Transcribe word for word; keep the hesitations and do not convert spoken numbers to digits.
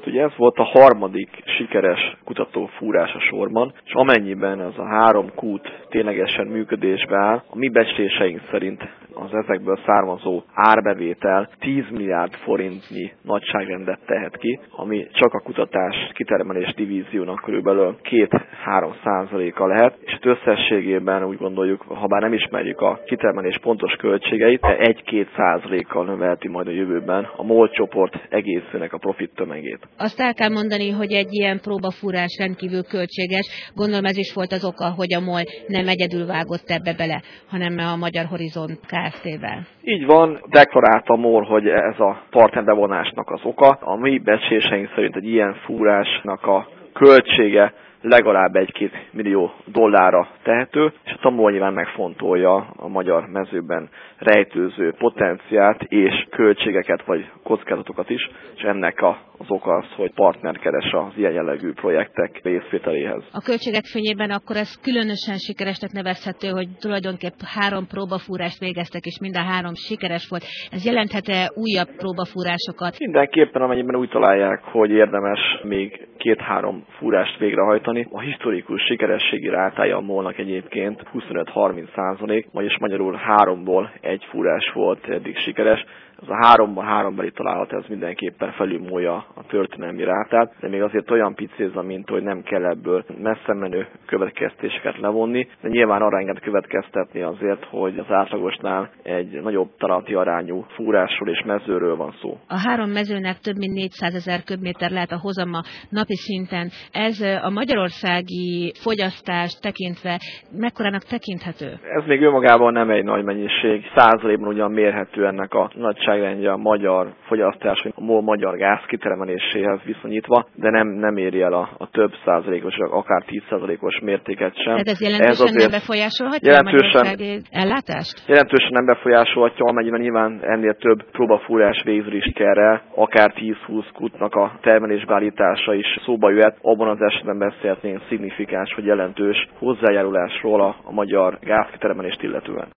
ugye ez volt a harmadik sikeres kutatófúrás a sorban, és amennyiben ez a három kút ténylegesen működésbe áll, a mi becsléseink szerint az ezekből származó árbevétel tíz milliárd forintnyi nagyságrendet tehet ki, ami csak a kutatás kitermelés divíziónak körülbelül két-három százaléka lehet, és összességében úgy gondoljuk, ha bár nem ismerjük a kitermelés pontos költségeit, egy-két százalékkal növelti majd a jövőben a MOL csoport egészének a profit tömegét. Azt el kell mondani, hogy egy ilyen próbafúrás rendkívül költséges. Gondolom ez is volt az oka, hogy a MOL nem egyedül vágott ebbe bele, hanem a Magyar Horizont Kft-vel. Így van, deklarálta a MOL, hogy ez a partnerbevonásnak az oka. A mi becsléseink szerint egy ilyen fúrásnak a költsége legalább egy-két millió dollárra tehető, és a MOL nyilván megfontolja a magyar mezőben rejtőző potenciált és költségeket vagy kockázatokat is, és ennek a, az oka az, hogy partner keres az ilyen jellegű projektek részvételéhez. A költségek fényében akkor ez különösen sikeresnek nevezhető, hogy tulajdonképp három próbafúrást végeztek, és mind a három sikeres volt. Ez jelenthet-e újabb próbafúrásokat? Mindenképpen, amennyiben úgy találják, hogy érdemes még két-három fúrást végrehajtani. A historikus sikerességi rátája a MOL-nak egyébként huszonöt-harminc százalék, vagyis magyarul háromból egy fúrás volt eddig sikeres. Ez a háromban hárombeli találat ez mindenképpen felülmúlja a történelmi rátát, de még azért olyan picézza, mint hogy nem kell ebből messze menő következtéseket levonni, de nyilván arra enged következtetni azért, hogy az átlagosnál egy nagyobb találati arányú fúrásról és mezőről van szó. A három mezőnek több mint négyszázezer köbméter lehet a hozama napi szinten. Ez a magyarországi fogyasztást tekintve mekkorának tekinthető? Ez még önmagában nem egy nagy mennyiség. Százalékban ugyan mérhető ennek a nagyságrendje a magyar fogyasztás, a MOL magyar gáz kitermeléséhez viszonyítva, de nem, nem éri el a, a több százalékos, akár tíz százalékos mértéket sem. Tehát ez jelentősen ez nem befolyásolhatja jelentősen, a magyarországi ellátást? Jelentősen nem befolyásolhatja, amennyiben nyilván ennél több próbafúrás végző is sikerrel, akár tíz-húsz kutnak a termelésbeállítása is szóba jöhet. Abban az esetben beszélhetnénk szignifikáns vagy jelentős hozzájárulásról a, a magyar gázkitermelést illetően.